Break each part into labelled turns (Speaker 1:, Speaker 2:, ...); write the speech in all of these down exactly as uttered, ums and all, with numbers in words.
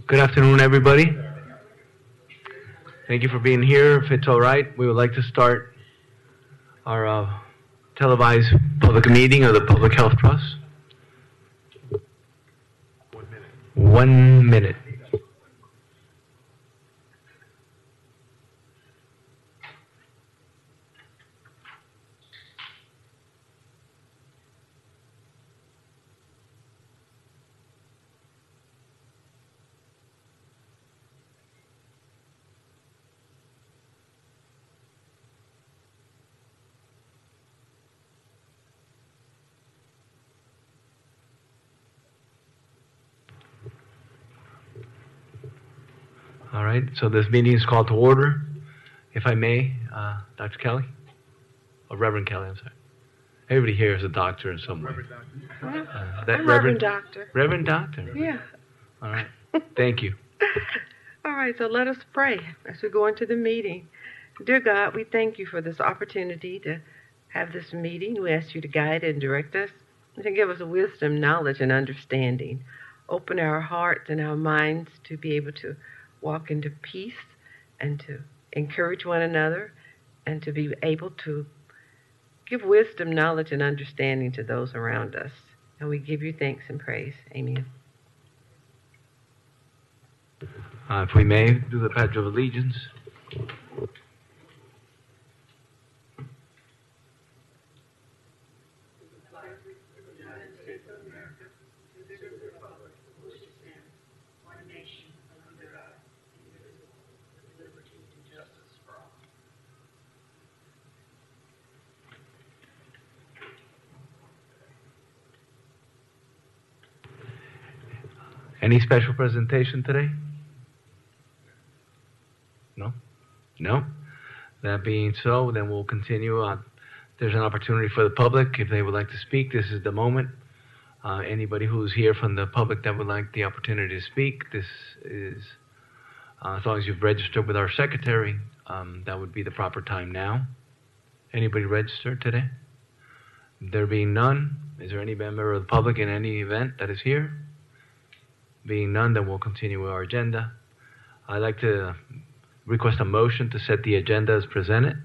Speaker 1: Good afternoon, everybody. Thank you for being here. If it's all right, we would like to start our uh, televised public meeting of the Public Health Trust. One minute. One minute. All right, so this meeting is called to order. If I may, uh, Doctor Kelly? Or Reverend Kelly, I'm sorry. Everybody here is a doctor in some way.
Speaker 2: Reverend Doctor.
Speaker 1: Uh, that
Speaker 3: I'm Reverend Doctor.
Speaker 1: Reverend Doctor?
Speaker 3: Yeah.
Speaker 1: All right, thank you.
Speaker 3: All right, so let us pray as we go into the meeting. Dear God, we thank you for this opportunity to have this meeting. We ask you to guide and direct us and to give us wisdom, knowledge, and understanding. Open our hearts and our minds to be able to walk into peace and to encourage one another and to be able to give wisdom, knowledge, and understanding to those around us. And we give you thanks and praise. Amen.
Speaker 1: Uh, if we may, do the Pledge of Allegiance. Any special presentation today? No? No? That being so, then we'll continue on. There's an opportunity for the public. If they would like to speak, this is the moment. Uh, anybody who's here from the public that would like the opportunity to speak, this is, uh, as long as you've registered with our secretary, um, that would be the proper time now. Anybody registered today? There being none, is there any member of the public in any event that is here? Being none, then we'll continue with our agenda. I'd like to request a motion to set the agenda as presented.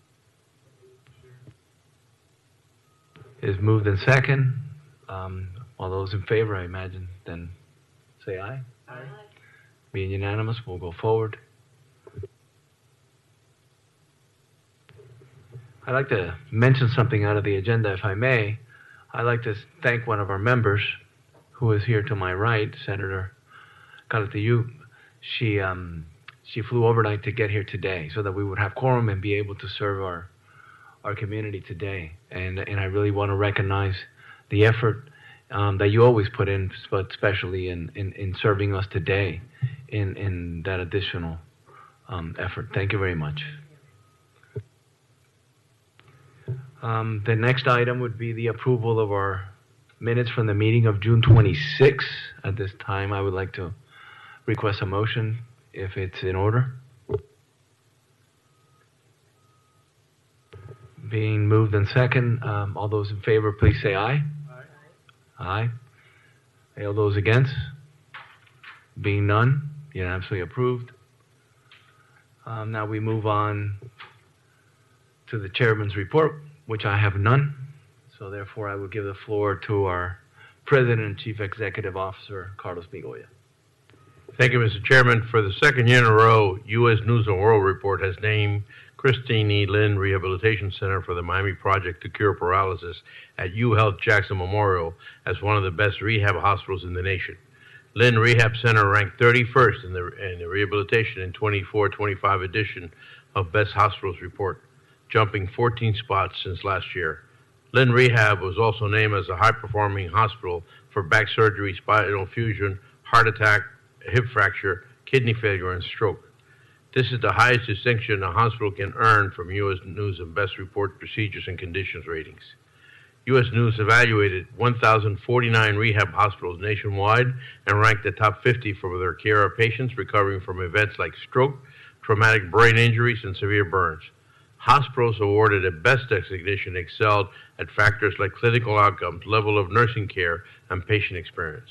Speaker 1: Is moved in second. Um, all those in favor, I imagine, then say aye. Aye. Being unanimous, we'll go forward. I'd like to mention something out of the agenda, if I may. I'd like to thank one of our members who is here to my right, Senator Calatayud. She um, she flew overnight to get here today so that we would have quorum and be able to serve our our community today. And and I really want to recognize the effort um, that you always put in, but especially in, in, in serving us today in, in that additional um, effort. Thank you very much. Um, the next item would be the approval of our minutes from the meeting of June twenty-sixth. At this time, I would like to request a motion if it's in order. Being moved in second, um, all those in favor, please say aye. Aye. Aye. All those against? Being none, unanimously approved. Um, now we move on to the chairman's report, which I have none. So therefore, I will give the floor to our President and Chief Executive Officer, Carlos Migoya.
Speaker 4: Thank you, Mister Chairman. For the second year in a row, U S News and World Report has named Christine E. Lynn Rehabilitation Center for the Miami Project to Cure Paralysis at UHealth Jackson Memorial as one of the best rehab hospitals in the nation. Lynn Rehab Center ranked thirty-first in the, in the rehabilitation in twenty-four twenty-five edition of Best Hospitals Report, jumping fourteen spots since last year. Lynn Rehab was also named as a high-performing hospital for back surgery, spinal fusion, heart attack, hip fracture, kidney failure, and stroke. This is the highest distinction a hospital can earn from U S News and Best Report Procedures and Conditions ratings. U S News evaluated one thousand forty-nine rehab hospitals nationwide and ranked the top fifty for their care of patients recovering from events like stroke, traumatic brain injuries, and severe burns. Hospitals awarded a Best designation excelled at factors like clinical outcomes, level of nursing care, and patient experience.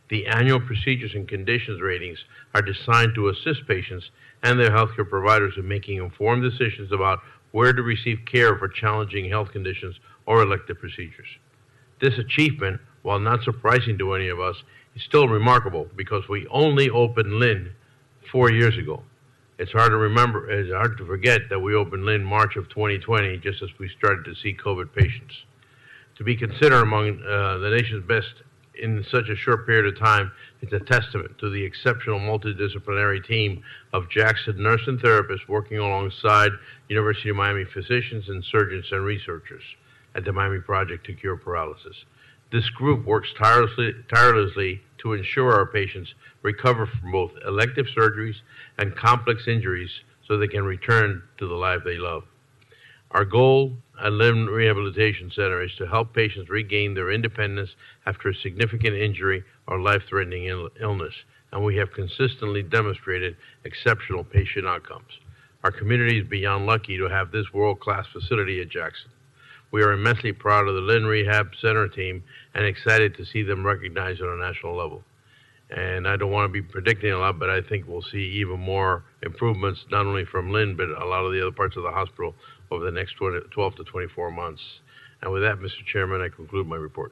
Speaker 4: The annual procedures and conditions ratings are designed to assist patients and their healthcare providers in making informed decisions about where to receive care for challenging health conditions or elective procedures. This achievement, while not surprising to any of us, is still remarkable because we only opened Lynn four years ago. It's hard to remember, it's hard to forget that we opened Lynn March of twenty twenty, just as we started to see COVID patients. To be considered among uh, the nation's best in such a short period of time is a testament to the exceptional multidisciplinary team of Jackson nurse and therapists working alongside University of Miami physicians and surgeons and researchers at the Miami Project to Cure Paralysis. This group works tirelessly, tirelessly to ensure our patients recover from both elective surgeries and complex injuries so they can return to the life they love. Our goal at Limb Rehabilitation Center is to help patients regain their independence after a significant injury or life-threatening Ill- illness, and we have consistently demonstrated exceptional patient outcomes. Our community is beyond lucky to have this world-class facility at Jackson. We are immensely proud of the Lynn Rehab Center team and excited to see them recognized on a national level. And I don't want to be predicting a lot, but I think we'll see even more improvements, not only from Lynn, but a lot of the other parts of the hospital over the next twelve to twenty-four months. And with that, Mister Chairman, I conclude my report.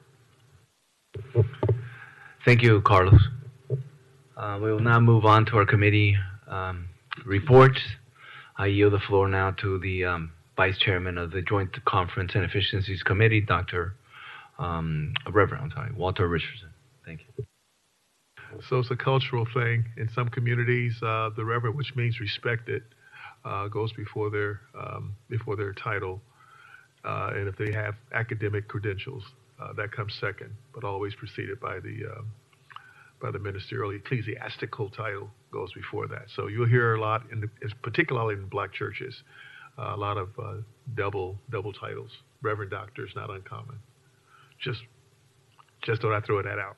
Speaker 1: Thank you, Carlos. Uh, we will now move on to our committee um, reports. I yield the floor now to the um, Vice Chairman of the Joint Conference and Efficiencies Committee, Doctor Um, Reverend, I'm sorry, Walter Richardson. Thank you.
Speaker 2: So it's a cultural thing. In some communities, uh, the Reverend, which means respected, uh, goes before their um, before their title. Uh, and if they have academic credentials, uh, that comes second, but always preceded by the uh, by the ministerial ecclesiastical title goes before that. So you'll hear a lot, in the, particularly in black churches, uh, a lot of uh, double double titles. Reverend Doctor is not uncommon. Just just thought I'd throw that out.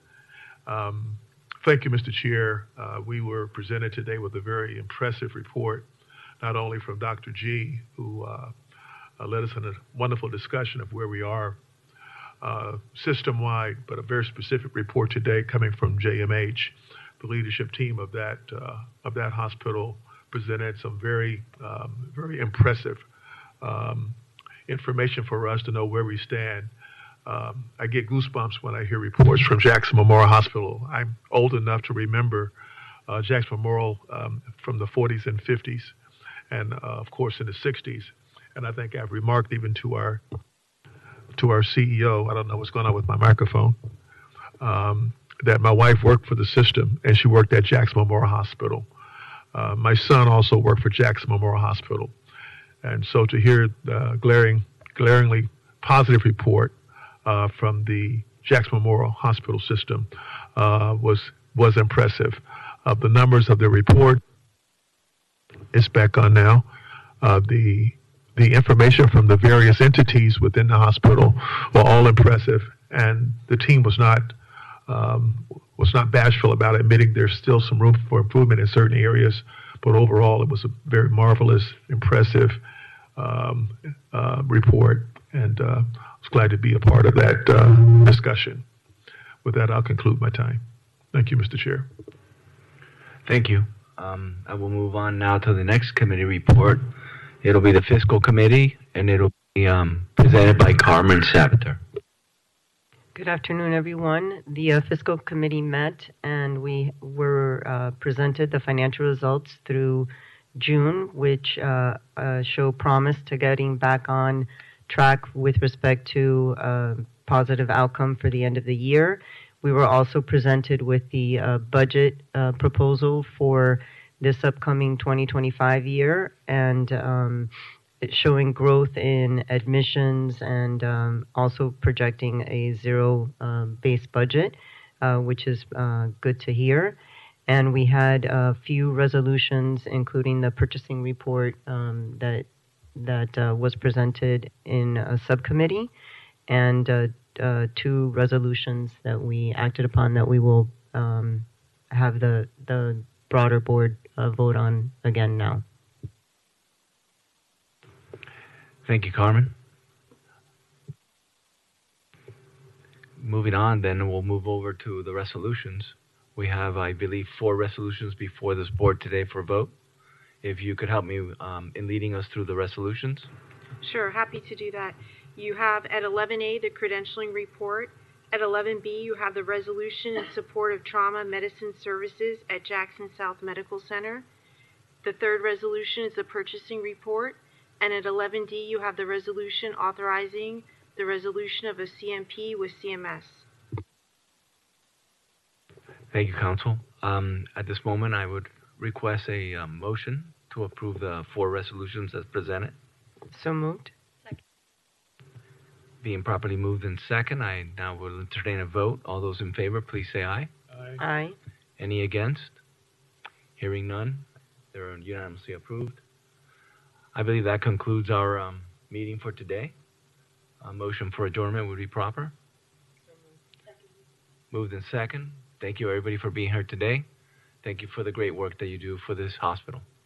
Speaker 2: Um, thank you, Mister Chair. Uh, we were presented today with a very impressive report, not only from Doctor G, who uh, uh, led us in a wonderful discussion of where we are uh, system-wide, but a very specific report today coming from J M H. The leadership team of that uh, of that hospital presented some very um, very impressive um, information for us to know where we stand. Um, I get goosebumps when I hear reports from Jackson Memorial Hospital. I'm old enough to remember uh, Jackson Memorial um, from the forties and fifties, and uh, of course in the sixties. And I think I've remarked even to our to our C E O, I don't know what's going on with my microphone, um, that my wife worked for the system, and she worked at Jackson Memorial Hospital. Uh, my son also worked for Jackson Memorial Hospital. And so to hear the glaring, glaringly positive report Uh, from the Jackson Memorial Hospital system uh, was was impressive. Uh, the numbers of the report is back on now. Uh, the the information from the various entities within the hospital were all impressive, and the team was not um, was not bashful about admitting there's still some room for improvement in certain areas. But overall, it was a very marvelous, impressive um, uh, report, and uh, I was glad to be a part of that uh, discussion. With that, I'll conclude my time. Thank you, Mister Chair.
Speaker 1: Thank you. Um, I will move on now to the next committee report. It'll be the Fiscal Committee, and it'll be um, presented by Carmen Sabater.
Speaker 5: Good afternoon, everyone. The uh, Fiscal Committee met, and we were uh, presented the financial results through June, which uh, uh, show promise to getting back on track with respect to uh, positive outcome for the end of the year. We were also presented with the uh, budget uh, proposal for this upcoming twenty twenty-five year, and um, showing growth in admissions, and um, also projecting a zero um, base budget, uh, which is uh, good to hear. And we had a few resolutions, including the purchasing report um, that that uh, was presented in a subcommittee, and uh, uh, two resolutions that we acted upon that we will um, have the the broader board uh, vote on again now.
Speaker 1: Thank you, Carmen. moving on, then we'll move over to the resolutions. We have, I believe, four resolutions before this board today for vote. If you could help me um, in leading us through the resolutions.
Speaker 6: Sure, happy to do that. You have at eleven A, the credentialing report. At eleven B, you have the resolution in support of trauma medicine services at Jackson South Medical Center. The third resolution is the purchasing report. And at eleven D, you have the resolution authorizing the resolution of a C M P with C M S.
Speaker 1: Thank you, Council. Um, at this moment, I would request a um, motion to approve the four resolutions as presented.
Speaker 5: So moved.
Speaker 1: Being properly moved in second, I now will entertain a vote. All those in favor, please say aye.
Speaker 5: Aye.
Speaker 1: Any against? Hearing none, they're unanimously approved. I believe that concludes our um, meeting for today. A motion for adjournment would be proper. Moved in second. Thank you, everybody, for being here today. Thank you for the great work that you do for this hospital.